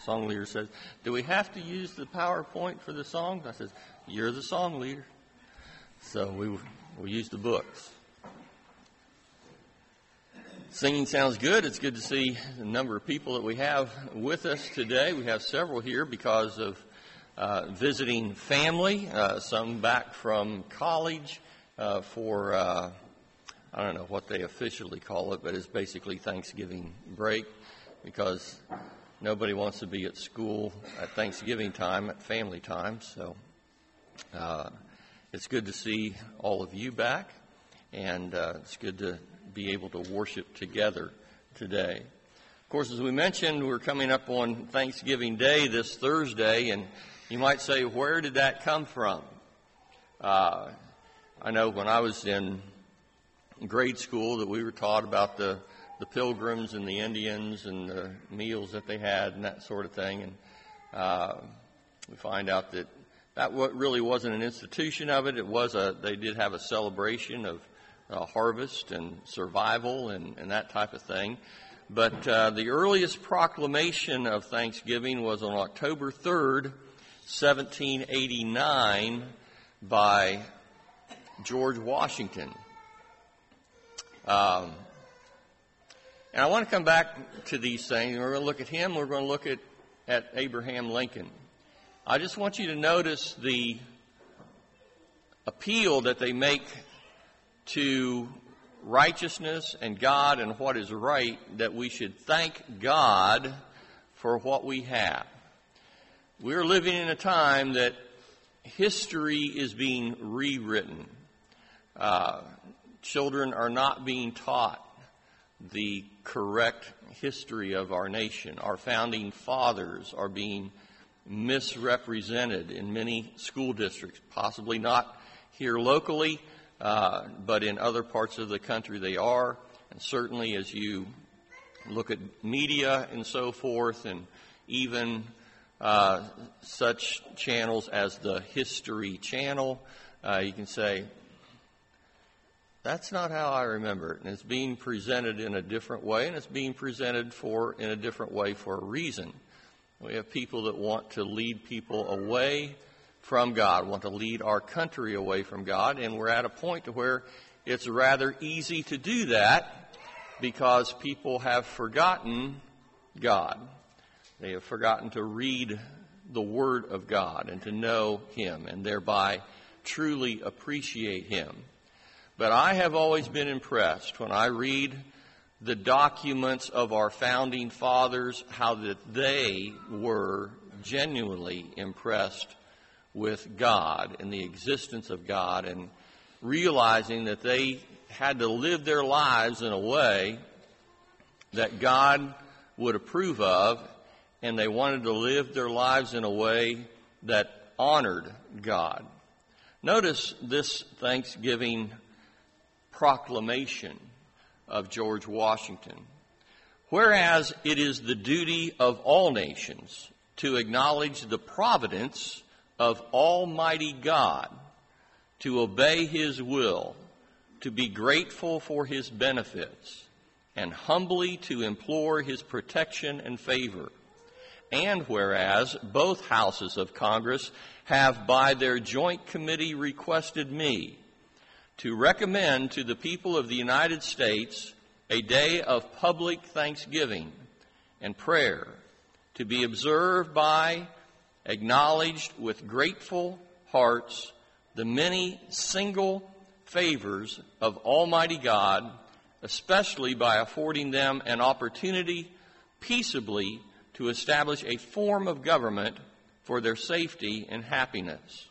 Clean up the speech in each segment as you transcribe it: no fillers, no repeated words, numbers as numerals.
song leader says, "Do we have to use the PowerPoint for the songs?" I said, "You're the song leader." So we use the books. Singing sounds good. It's good to see the number of people that we have with us today. We have several here because of visiting family, some back from college for, I don't know what they officially call it, but it's basically Thanksgiving break because nobody wants to be at school at Thanksgiving time, at family time. So it's good to see all of you back, and it's good to be able to worship together today. Of course, as we mentioned, we're coming up on Thanksgiving Day this Thursday, and you might say, where did that come from? I know when I was in grade school that we were taught about the Pilgrims and the Indians and the meals that they had and that sort of thing, and we find out that really wasn't an institution of it. They did have a celebration of harvest and survival and that type of thing. But the earliest proclamation of Thanksgiving was on October 3rd, 1789, by George Washington. And I want to come back to these things. We're going to look at him. We're going to look at Abraham Lincoln. I just want you to notice the appeal that they make to righteousness and God and what is right, that we should thank God for what we have. We're living in a time that history is being rewritten. Children are not being taught the correct history of our nation. Our founding fathers are being misrepresented in many school districts, possibly not here locally, but in other parts of the country they are. And certainly as you look at media and so forth, and even such channels as the History Channel, you can say, that's not how I remember it. And it's being presented in a different way, and it's being presented in a different way for a reason. We have people that want to lead people away from God, want to lead our country away from God, and we're at a point to where it's rather easy to do that because people have forgotten God. They have forgotten to read the Word of God and to know Him and thereby truly appreciate Him. But I have always been impressed when I read the documents of our founding fathers, how that they were genuinely impressed with God and the existence of God, and realizing that they had to live their lives in a way that God would approve of, and they wanted to live their lives in a way that honored God. Notice this Thanksgiving proclamation of George Washington. Whereas it is the duty of all nations to acknowledge the providence of Almighty God, to obey His will, to be grateful for His benefits, and humbly to implore His protection and favor. And whereas both houses of Congress have by their joint committee requested me to recommend to the people of the United States a day of public thanksgiving and prayer to be observed by, acknowledged with grateful hearts, the many single favors of Almighty God, especially by affording them an opportunity peaceably to establish a form of government for their safety and happiness.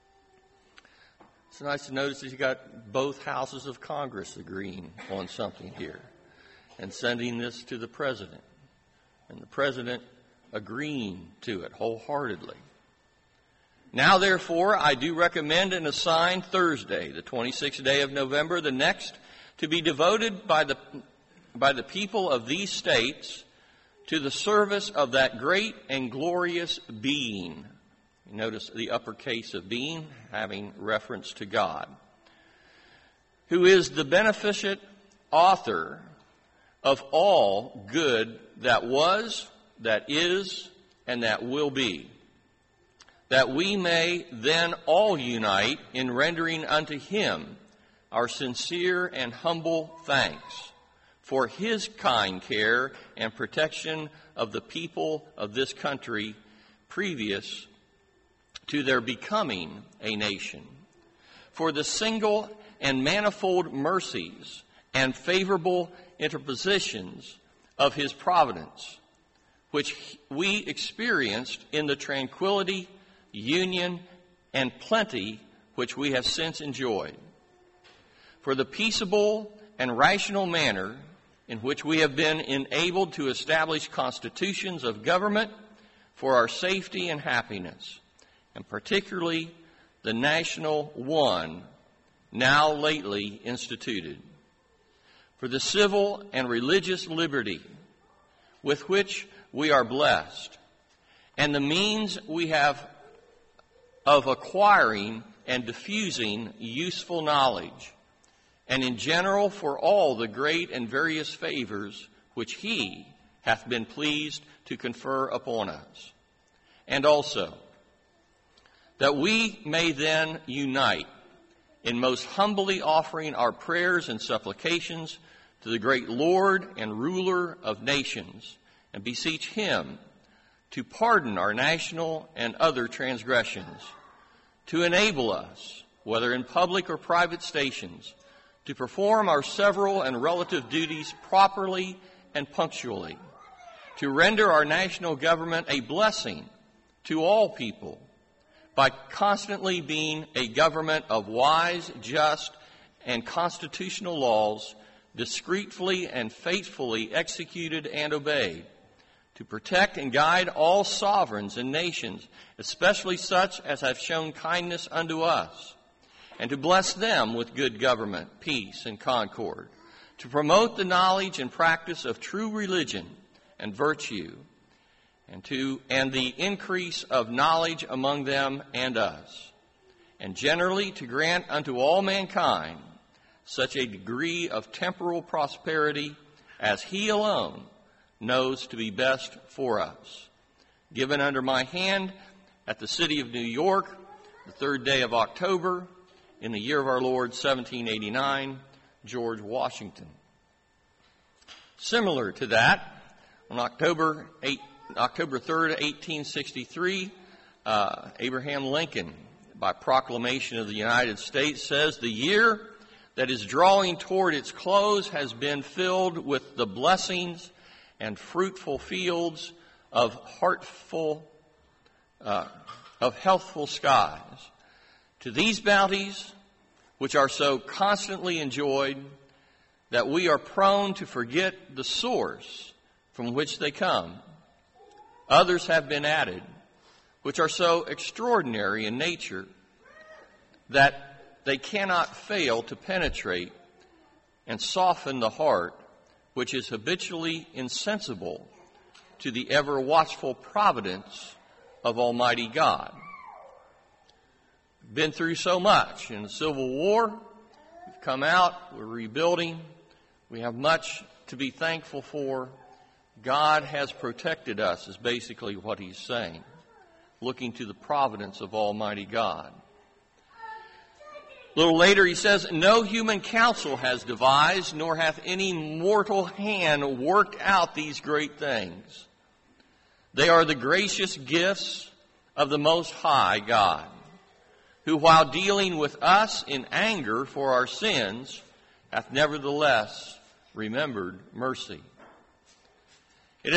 It's nice to notice that you got both houses of Congress agreeing on something here and sending this to the president, and the president agreeing to it wholeheartely. Now, therefore, I do recommend and assign Thursday, the 26th day of November, the next, to be devoted by the people of these states to the service of that great and glorious being. You notice the uppercase of being, having reference to God, who is the beneficent author of all good that was, that is, and that will be, that we may then all unite in rendering unto him our sincere and humble thanks for his kind care and protection of the people of this country previous to their becoming a nation, for the single and manifold mercies and favorable interpositions of his providence, which we experienced in the tranquility, union, and plenty which we have since enjoyed, for the peaceable and rational manner in which we have been enabled to establish constitutions of government for our safety and happiness, and particularly the national one now lately instituted, for the civil and religious liberty with which we are blessed, and the means we have of acquiring and diffusing useful knowledge, and in general for all the great and various favors which he hath been pleased to confer upon us. And also, that we may then unite in most humbly offering our prayers and supplications to the great Lord and ruler of nations, and beseech him to pardon our national and other transgressions, to enable us, whether in public or private stations, to perform our several and relative duties properly and punctually, to render our national government a blessing to all people by constantly being a government of wise, just, and constitutional laws, discreetly and faithfully executed and obeyed, to protect and guide all sovereigns and nations, especially such as have shown kindness unto us, and to bless them with good government, peace, and concord, to promote the knowledge and practice of true religion and virtue, and the increase of knowledge among them and us, and generally to grant unto all mankind such a degree of temporal prosperity as he alone knows to be best for us. Given under my hand at the city of New York, the 3rd day of October, in the year of our Lord, 1789, George Washington. Similar to that, on October 3rd, 1863, Abraham Lincoln, by proclamation of the United States, says, "The year that is drawing toward its close has been filled with the blessings and fruitful fields of healthful skies. To these bounties, which are so constantly enjoyed that we are prone to forget the source from which they come, others have been added, which are so extraordinary in nature that they cannot fail to penetrate and soften the heart, which is habitually insensible to the ever-watchful providence of Almighty God." Been through so much in the Civil War. We've come out. We're rebuilding. We have much to be thankful for. God has protected us, is basically what he's saying, looking to the providence of Almighty God. A little later he says, "No human counsel has devised, nor hath any mortal hand worked out these great things. They are the gracious gifts of the Most High God, who, while dealing with us in anger for our sins, hath nevertheless remembered mercy. It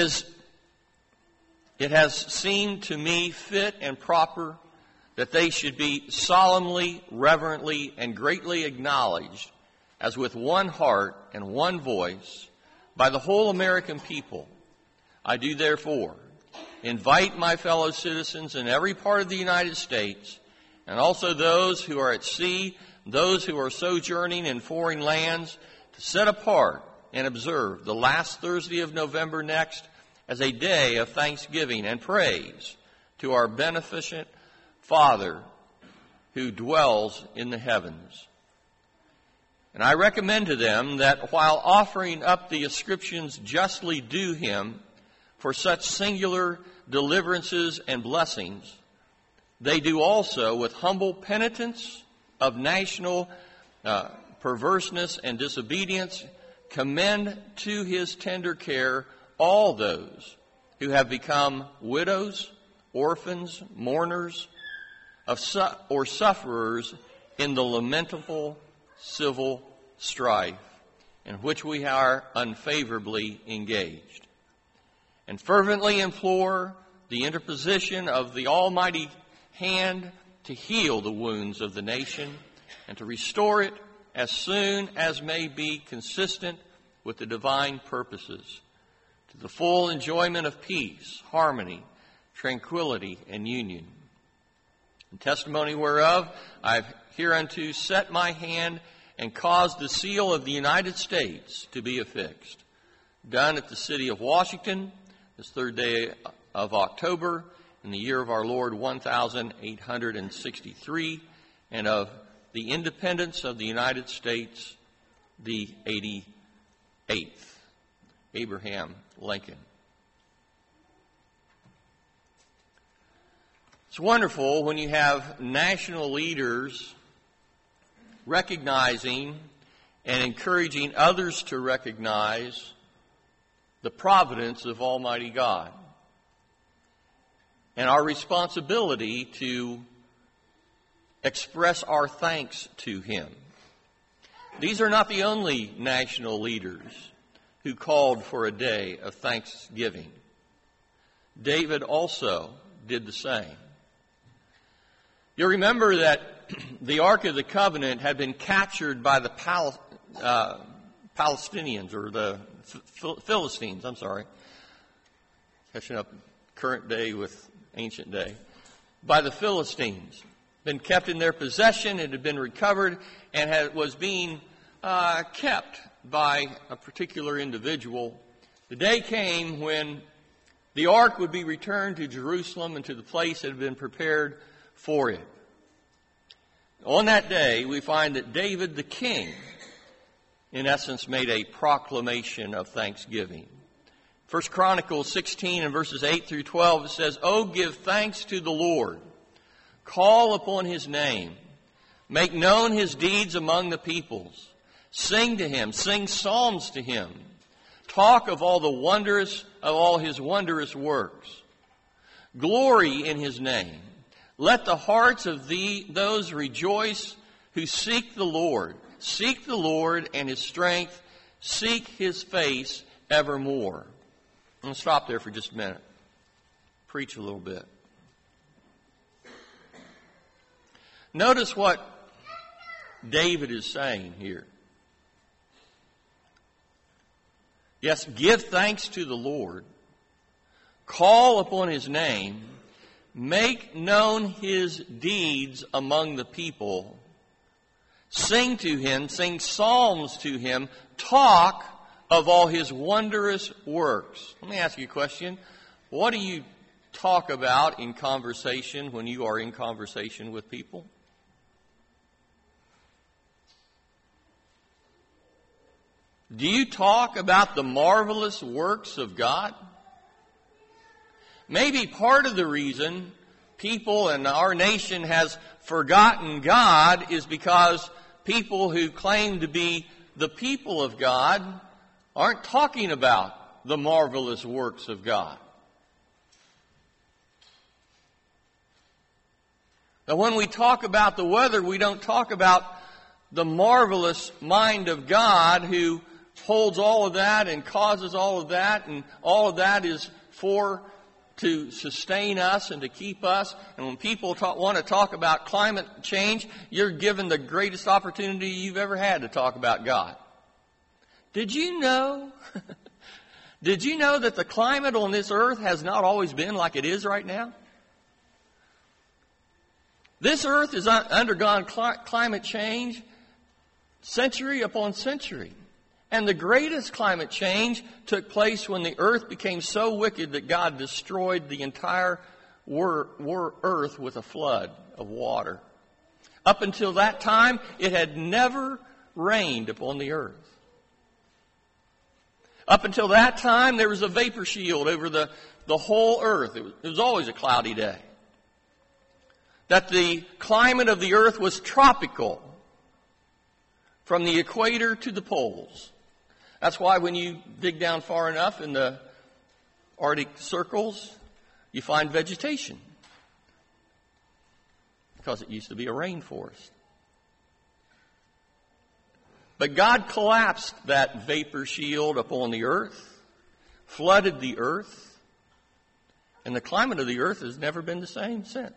has seemed to me fit and proper that they should be solemnly, reverently, and greatly acknowledged as with one heart and one voice by the whole American people. I do therefore invite my fellow citizens in every part of the United States, and also those who are at sea, those who are sojourning in foreign lands, to set apart and observe the last Thursday of November next as a day of thanksgiving and praise to our beneficent Father who dwells in the heavens. And I recommend to them that while offering up the ascriptions justly due him for such singular deliverances and blessings, they do also with humble penitence of national perverseness and disobedience commend to his tender care all those who have become widows, orphans, mourners, or sufferers in the lamentable civil strife in which we are unfavorably engaged, and fervently implore the interposition of the Almighty hand to heal the wounds of the nation and to restore it as soon as may be consistent with the divine purposes, to the full enjoyment of peace, harmony, tranquility, and union. In testimony whereof I have hereunto set my hand and caused the seal of the United States to be affixed. Done at the city of Washington, this 3rd day of October, in the year of our Lord 1863, and of the independence of the United States, the 88th. Abraham Lincoln. It's wonderful when you have national leaders recognizing and encouraging others to recognize the providence of Almighty God and our responsibility to express our thanks to Him. These are not the only national leaders who called for a day of thanksgiving. David also did the same. You'll remember that the Ark of the Covenant had been captured by the Palestinians, or the Philistines, catching up current day with ancient day, by the Philistines. Been kept in their possession, it had been recovered, and was being kept by a particular individual. The day came when the ark would be returned to Jerusalem and to the place that had been prepared for it. On that day, we find that David the king, in essence, made a proclamation of thanksgiving. 1 Chronicles 16 and verses 8 through 12, it says, "Oh, give thanks to the Lord. Call upon His name. Make known His deeds among the peoples. Sing to Him. Sing psalms to Him. Talk of all His wondrous works. Glory in His name. Let the hearts of those rejoice who seek the Lord. Seek the Lord and His strength. Seek His face evermore." I'm going to stop there for just a minute. Preach a little bit. Notice what David is saying here. Yes, give thanks to the Lord. Call upon His name. Make known His deeds among the people. Sing to Him. Sing psalms to Him. Talk of all His wondrous works. Let me ask you a question. What do you talk about in conversation when you are in conversation with people? Do you talk about the marvelous works of God? Maybe part of the reason people in our nation has forgotten God is because people who claim to be the people of God aren't talking about the marvelous works of God. Now, when we talk about the weather, we don't talk about the marvelous mind of God who holds all of that and causes all of that, and all of that is to sustain us and to keep us. And when people want to talk about climate change, you're given the greatest opportunity you've ever had to talk about God. Did you know? Did you know that the climate on this earth has not always been like it is right now? This earth has undergone climate change century upon century. And the greatest climate change took place when the earth became so wicked that God destroyed the entire earth with a flood of water. Up until that time, it had never rained upon the earth. Up until that time, there was a vapor shield over the whole earth. It was always a cloudy day. That the climate of the earth was tropical, from the equator to the poles. That's why when you dig down far enough in the Arctic circles, you find vegetation. Because it used to be a rainforest. But God collapsed that vapor shield upon the earth, flooded the earth, and the climate of the earth has never been the same since.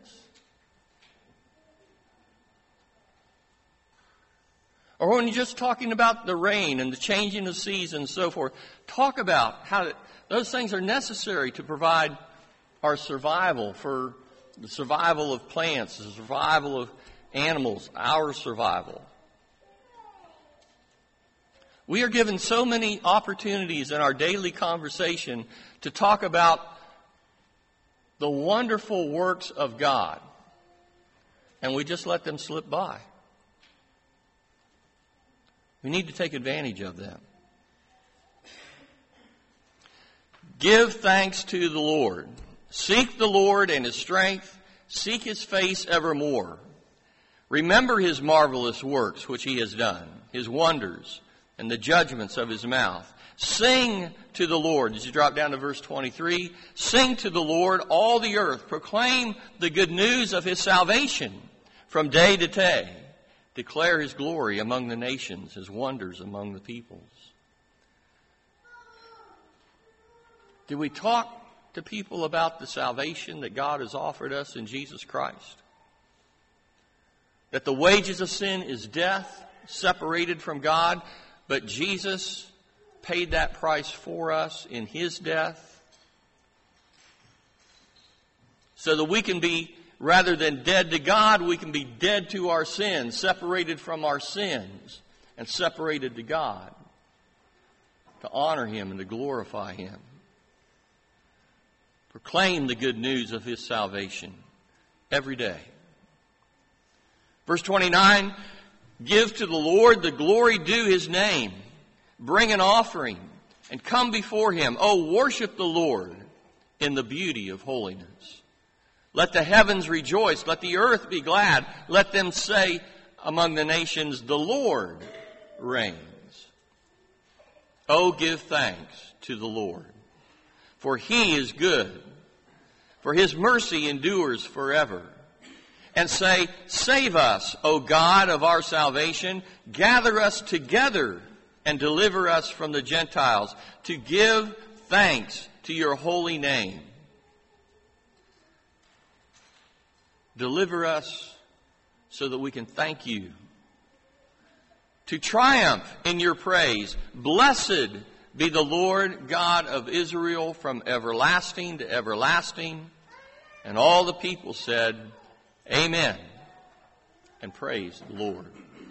Or when you're just talking about the rain and the changing of seasons and so forth, talk about how those things are necessary to provide our survival, for the survival of plants, the survival of animals, our survival. We are given so many opportunities in our daily conversation to talk about the wonderful works of God, and we just let them slip by. We need to take advantage of them. Give thanks to the Lord. Seek the Lord and His strength. Seek His face evermore. Remember His marvelous works which He has done, His wonders, and the judgments of His mouth. Sing to the Lord. As you drop down to verse 23, sing to the Lord, all the earth. Proclaim the good news of His salvation from day to day. Declare His glory among the nations, His wonders among the peoples. Do we talk to people about the salvation that God has offered us in Jesus Christ? That the wages of sin is death, separated from God, but Jesus paid that price for us in His death, so that we can be, rather than dead to God, we can be dead to our sins, separated from our sins, and separated to God, to honor Him and to glorify Him. Proclaim the good news of His salvation every day. Verse 29, give to the Lord the glory due His name. Bring an offering and come before Him. Oh, worship the Lord in the beauty of holiness. Let the heavens rejoice. Let the earth be glad. Let them say among the nations, the Lord reigns. Oh, give thanks to the Lord, for He is good, for His mercy endures forever. And say, save us, O God of our salvation. Gather us together and deliver us from the Gentiles, to give thanks to your holy name. Deliver us so that we can thank you. To triumph in your praise. Blessed be the Lord God of Israel from everlasting to everlasting. And all the people said, Amen. And praise the Lord.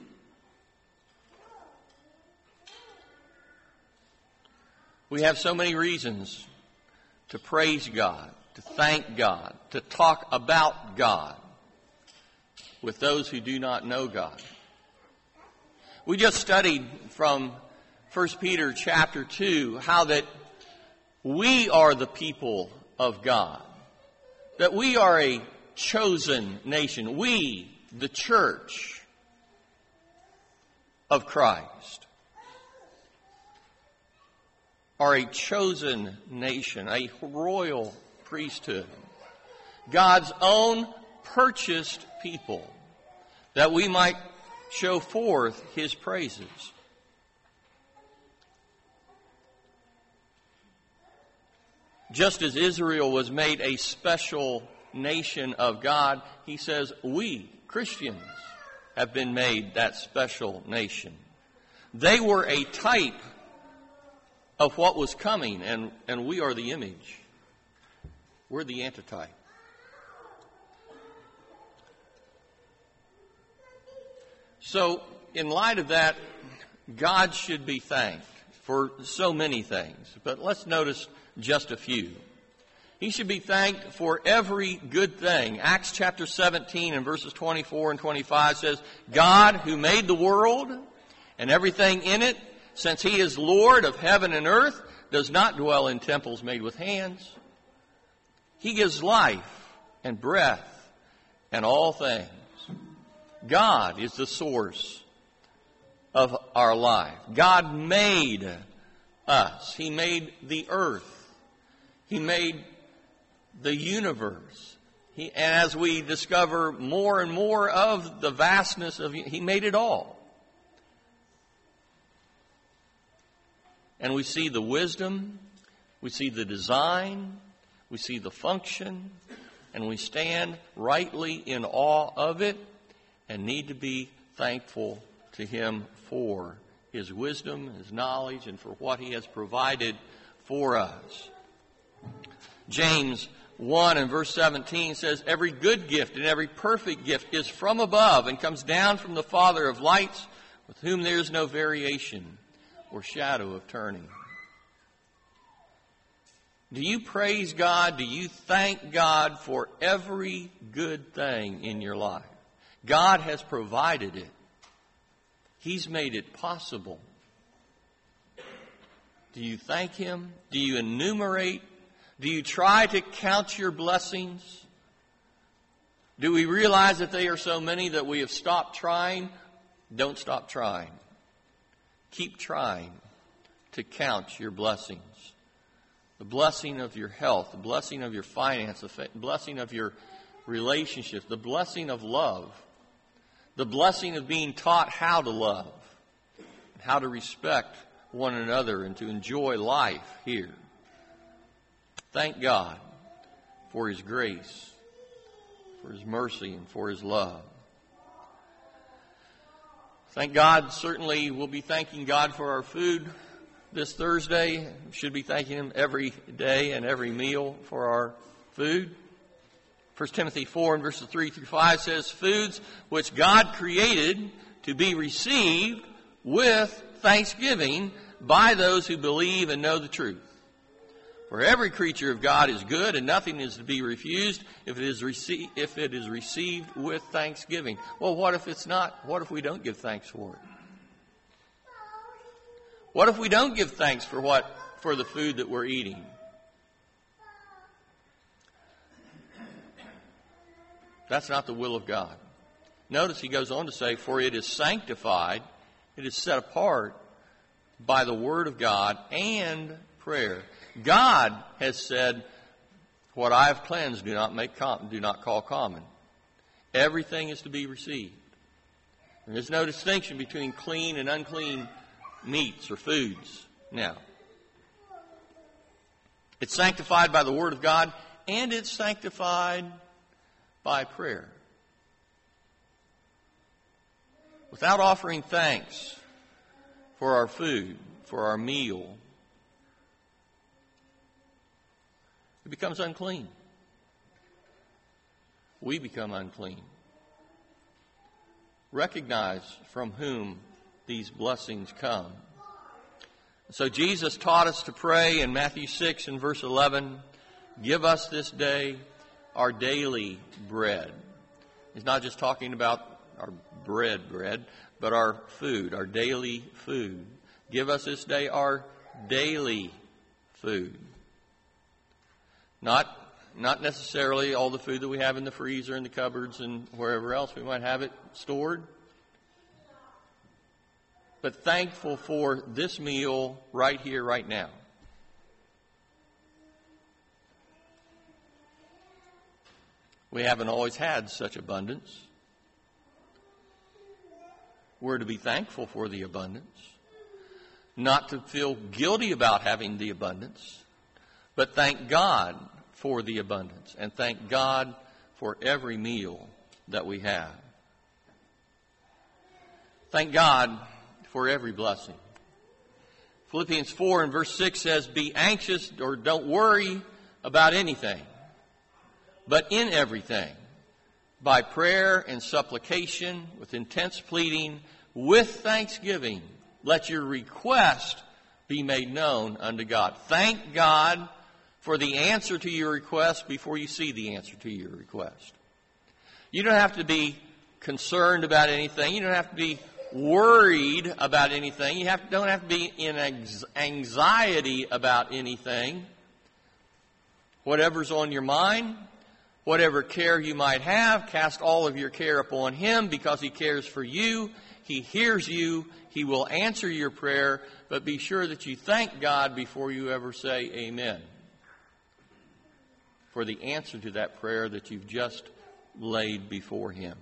We have so many reasons to praise God, to thank God, to talk about God with those who do not know God. We just studied from 1 Peter chapter 2 how that we are the people of God, that we are a chosen nation. We, the church of Christ, are a chosen nation, a royal priesthood, God's own purchased people, that we might show forth His praises. Just as Israel was made a special nation of God, He says we, Christians, have been made that special nation. They were a type of what was coming, and we are the image. We're the antitype. So, in light of that, God should be thanked for so many things. But let's notice just a few. He should be thanked for every good thing. Acts chapter 17 and verses 24 and 25 says, God who made the world and everything in it, since he is Lord of heaven and earth, does not dwell in temples made with hands. He gives life and breath and all things. God is the source of our life. God made us. He made the earth. He made the universe. And as we discover more and more of the vastness of He made it all. And we see the wisdom, we see the design, we see the function, and we stand rightly in awe of it and need to be thankful to Him for His wisdom, His knowledge, and for what He has provided for us. James 1 and verse 17 says, every good gift and every perfect gift is from above and comes down from the Father of lights, with whom there is no variation or shadow of turning. Do you praise God? Do you thank God for every good thing in your life? God has provided it. He's made it possible. Do you thank Him? Do you enumerate? Do you try to count your blessings? Do we realize that they are so many that we have stopped trying? Don't stop trying. Keep trying to count your blessings. The blessing of your health, the blessing of your finance, the blessing of your relationships, the blessing of love, the blessing of being taught how to love, how to respect one another and to enjoy life here. Thank God for His grace, for His mercy, and for His love. Thank God. Certainly we'll be thanking God for our food this Thursday. We should be thanking Him every day and every meal for our food. 1 Timothy 4 and verses 3 through 5 says, foods which God created to be received with thanksgiving by those who believe and know the truth. For every creature of God is good, and nothing is to be refused if it is received with thanksgiving. Well, what if it's not? What if we don't give thanks for it? What if we don't give thanks for the food that we're eating? That's not the will of God. Notice he goes on to say, for it is sanctified, it is set apart by the Word of God and prayer. God has said, what I have cleansed do not call common. Everything is to be received. And there's no distinction between clean and unclean meats or foods now. It's sanctified by the Word of God, and it's sanctified by prayer. Without offering thanks for our food, for our meal, it becomes unclean. We become unclean. Recognize from whom these blessings come. So Jesus taught us to pray in Matthew 6 and verse 11, give us this day our daily bread. He's not just talking about our bread, but our food, our daily food. Give us this day our daily food. Not necessarily all the food that we have in the freezer and the cupboards and wherever else we might have it stored. But thankful for this meal right here, right now. We haven't always had such abundance. We're to be thankful for the abundance. Not to feel guilty about having the abundance. But thank God for the abundance. And thank God for every meal that we have. Thank God for every blessing. Philippians 4 and verse 6 says, be anxious or don't worry about anything, but in everything, by prayer and supplication, with intense pleading, with thanksgiving, let your request be made known unto God. Thank God for the answer to your request before you see the answer to your request. You don't have to be concerned about anything. You don't have to be worried about anything. You don't have to be in anxiety about anything. Whatever's on your mind, whatever care you might have, cast all of your care upon Him because He cares for you. He hears you. He will answer your prayer, but be sure that you thank God before you ever say amen for the answer to that prayer that you've just laid before Him.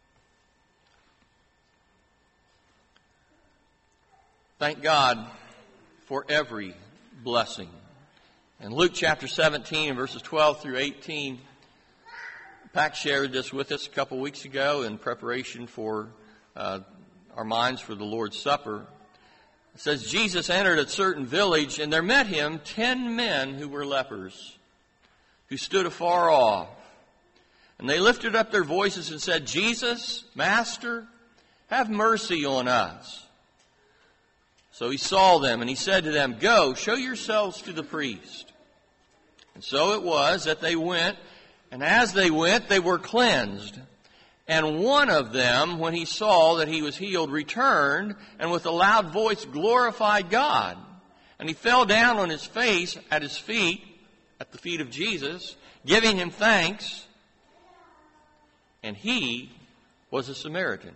Thank God for every blessing. In Luke chapter 17, verses 12 through 18, Pac shared this with us a couple weeks ago in preparation for our minds for the Lord's Supper. It says, Jesus entered a certain village, and there met him 10 men who were lepers, who stood afar off. And they lifted up their voices and said, Jesus, Master, have mercy on us. So he saw them, and he said to them, Go, show yourselves to the priest. And so it was that they went, and as they went, they were cleansed. And one of them, when he saw that he was healed, returned, and with a loud voice glorified God. And he fell down on his face at his feet, at the feet of Jesus, giving him thanks. And he was a Samaritan.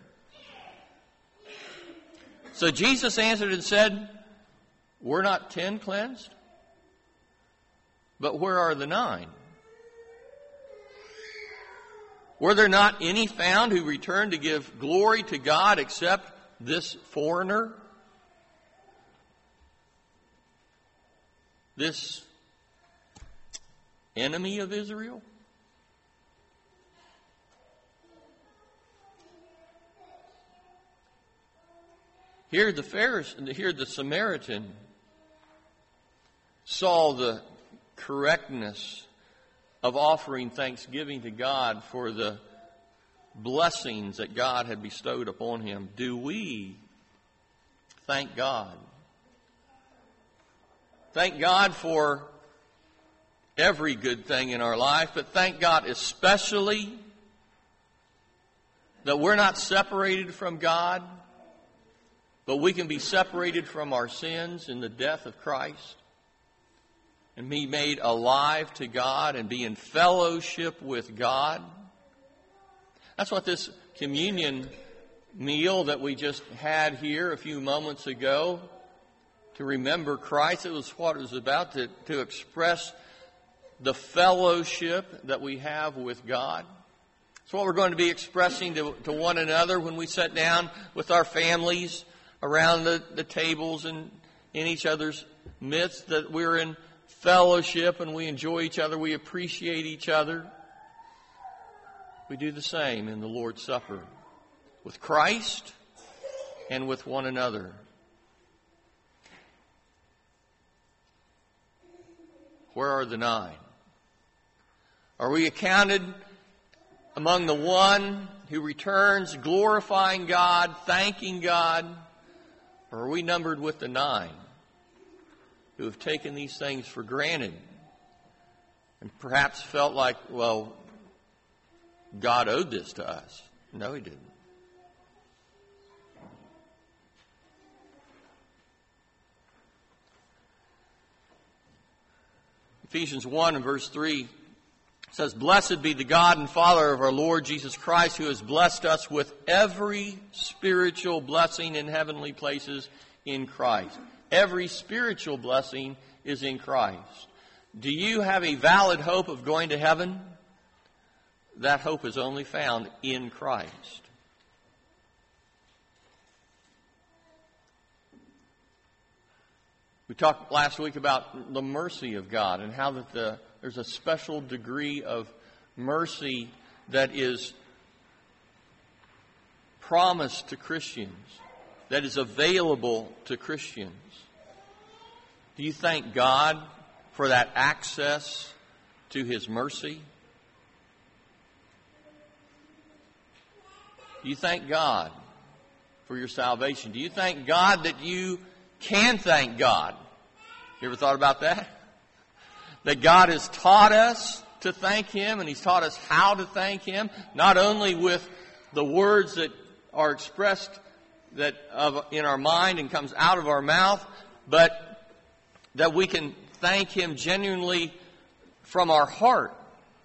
So Jesus answered and said, Were not 10 cleansed? But where are the 9? Were there not any found who returned to give glory to God except this foreigner? This enemy of Israel? Here the Samaritan saw the correctness of offering thanksgiving to God for the blessings that God had bestowed upon him. Do we thank God? Thank God for every good thing in our life, but thank God especially that we're not separated from God, but we can be separated from our sins in the death of Christ and be made alive to God and be in fellowship with God. That's what this communion meal that we just had here a few moments ago, to remember Christ, it was what it was about, to express the fellowship that we have with God. It's what we're going to be expressing to one another when we sit down with our families around the tables and in each other's midst, that we're in fellowship and we enjoy each other, we appreciate each other. We do the same in the Lord's Supper with Christ and with one another. Where are the 9? Are we accounted among the one who returns glorifying God, thanking God? Or are we numbered with the 9 who have taken these things for granted and perhaps felt like, well, God owed this to us? No, He didn't. Ephesians 1 and verse 3 says, Blessed be the God and Father of our Lord Jesus Christ, who has blessed us with every spiritual blessing in heavenly places in Christ. Every spiritual blessing is in Christ. Do you have a valid hope of going to heaven? That hope is only found in Christ. We talked last week about the mercy of God and how that there's a special degree of mercy that is promised to Christians, that is available to Christians. Do you thank God for that access to His mercy? Do you thank God for your salvation? Do you thank God that you can thank God? You ever thought about that? That God has taught us to thank Him, and He's taught us how to thank Him, not only with the words that are expressed in our mind and comes out of our mouth, but that we can thank Him genuinely from our heart,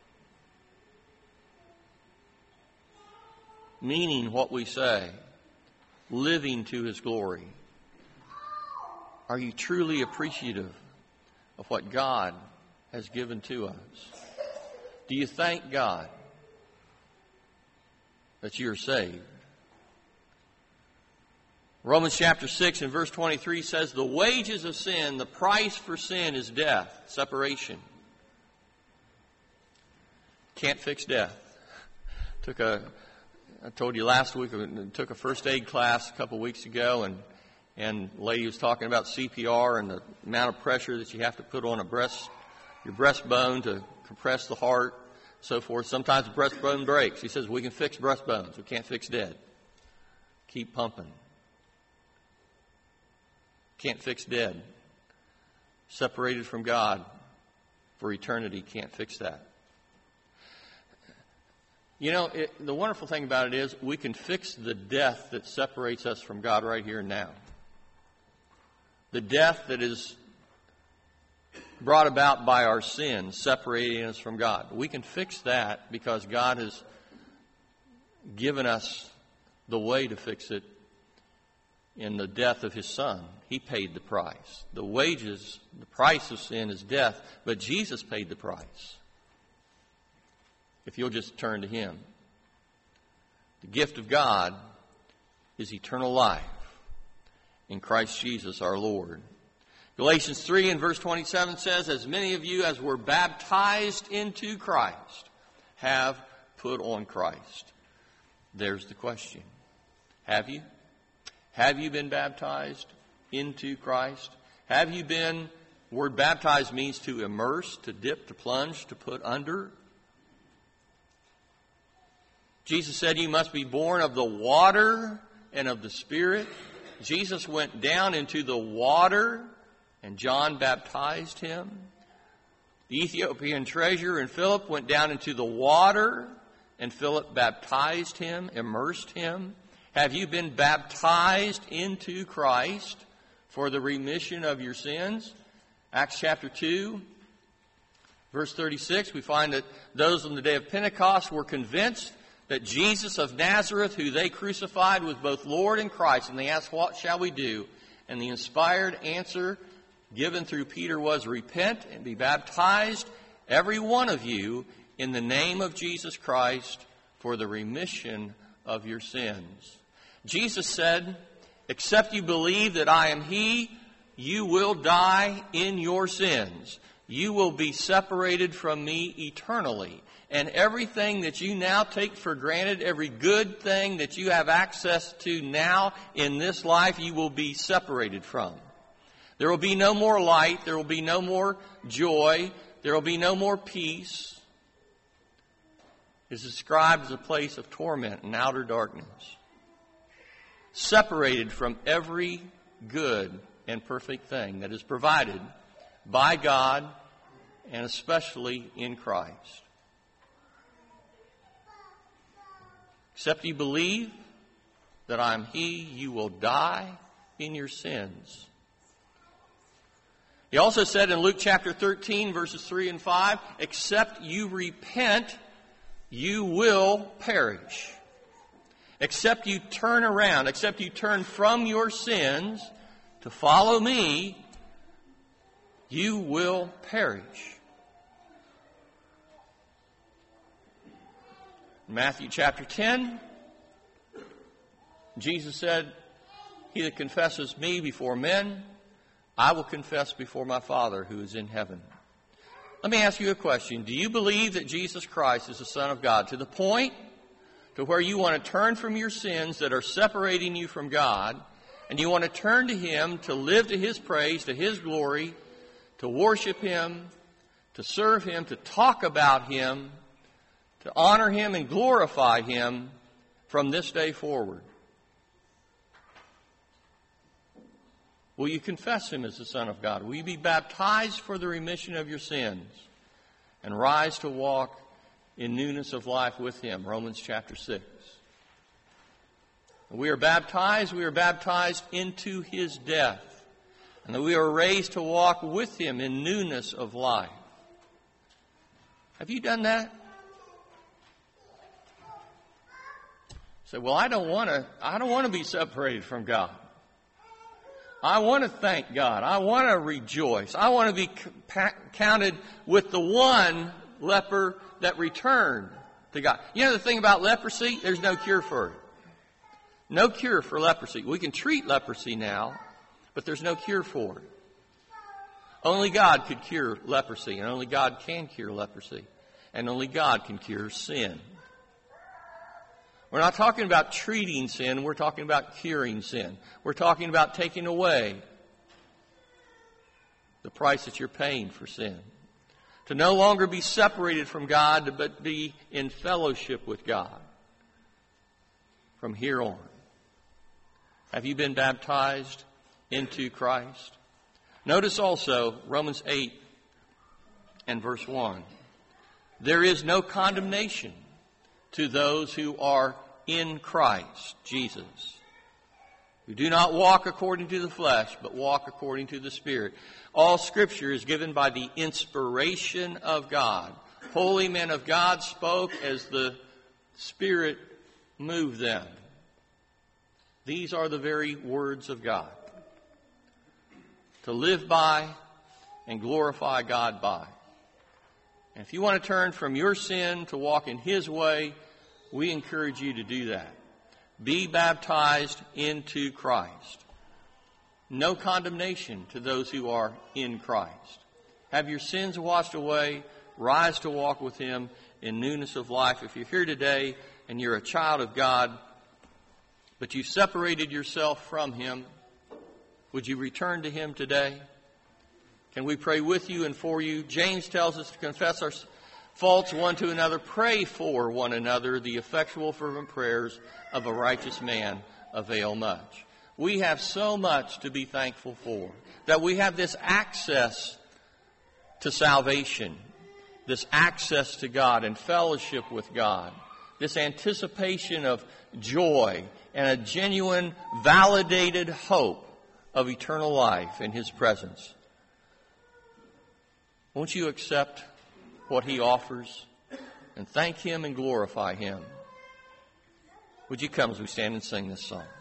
meaning what we say, living to His glory. Are you truly appreciative of what God has given to us? Do you thank God that you're saved? Romans chapter 6 and verse 23 says, the wages of sin, the price for sin is death, separation. Can't fix death. I told you last week, I took a first aid class a couple weeks ago, and the lady was talking about CPR and the amount of pressure that you have to put on your breastbone to compress the heart, so forth. Sometimes the breastbone breaks. He says, we can fix breastbones. We can't fix dead. Keep pumping. Can't fix dead. Separated from God for eternity, can't fix that. You know, the wonderful thing about it is we can fix the death that separates us from God right here and now. The death that is brought about by our sins, separating us from God. We can fix that because God has given us the way to fix it in the death of His Son. He paid the price. The wages, the price of sin is death, but Jesus paid the price. If you'll just turn to Him. The gift of God is eternal life in Christ Jesus our Lord. Galatians 3 and verse 27 says, as many of you as were baptized into Christ have put on Christ. There's the question. Have you? Have you been baptized into Christ? Have you been, the word baptized means to immerse, to dip, to plunge, to put under. Jesus said you must be born of the water and of the Spirit. Jesus went down into the water and John baptized him. The Ethiopian treasurer and Philip went down into the water and Philip baptized him, immersed him. Have you been baptized into Christ for the remission of your sins? Acts chapter 2, verse 36, we find that those on the day of Pentecost were convinced that Jesus of Nazareth, who they crucified, was both Lord and Christ. And they asked, what shall we do? And the inspired answer given through Peter was, repent and be baptized, every one of you, in the name of Jesus Christ for the remission of your sins. Jesus said, except you believe that I am He, you will die in your sins. You will be separated from me eternally. And everything that you now take for granted, every good thing that you have access to now in this life, you will be separated from. There will be no more light. There will be no more joy. There will be no more peace. It is described as a place of torment and outer darkness. Separated from every good and perfect thing that is provided by God and especially in Christ. Except you believe that I am He, you will die in your sins. He also said in Luke chapter 13, verses 3 and 5, except you repent, you will perish. Except you turn around, except you turn from your sins to follow me, you will perish. Matthew chapter 10, Jesus said, he that confesses me before men, I will confess before my Father who is in heaven. Let me ask you a question. Do you believe that Jesus Christ is the Son of God to the point to where you want to turn from your sins that are separating you from God, and you want to turn to Him to live to His praise, to His glory, to worship Him, to serve Him, to talk about Him, to honor Him and glorify Him from this day forward? Will you confess Him as the Son of God? Will you be baptized for the remission of your sins and rise to walk in newness of life with Him? Romans chapter 6. When we are baptized into His death. And that we are raised to walk with Him in newness of life. Have you done that? Say, well, I don't want to be separated from God. I want to thank God. I want to rejoice. I want to be counted with the one leper that returned to God. You know the thing about leprosy? There's no cure for it. No cure for leprosy. We can treat leprosy now, but there's no cure for it. Only God could cure leprosy, and only God can cure leprosy. And only God can cure sin. We're not talking about treating sin, we're talking about curing sin. We're talking about taking away the price that you're paying for sin. To no longer be separated from God, but be in fellowship with God from here on. Have you been baptized into Christ? Notice also Romans 8 and verse 1. There is no condemnation to those who are in Christ Jesus, who do not walk according to the flesh, but walk according to the Spirit. All Scripture is given by the inspiration of God. Holy men of God spoke as the Spirit moved them. These are the very words of God, to live by and glorify God by. And if you want to turn from your sin to walk in His way, we encourage you to do that. Be baptized into Christ. No condemnation to those who are in Christ. Have your sins washed away. Rise to walk with Him in newness of life. If you're here today and you're a child of God, but you separated yourself from Him, would you return to Him today? Can we pray with you and for you? James tells us to confess our faults one to another. Pray for one another. The effectual fervent prayers of a righteous man avail much. We have so much to be thankful for. That we have this access to salvation. This access to God and fellowship with God. This anticipation of joy and a genuine, validated hope of eternal life in His presence. Won't you accept what He offers and thank Him and glorify Him? Would you come as we stand and sing this song?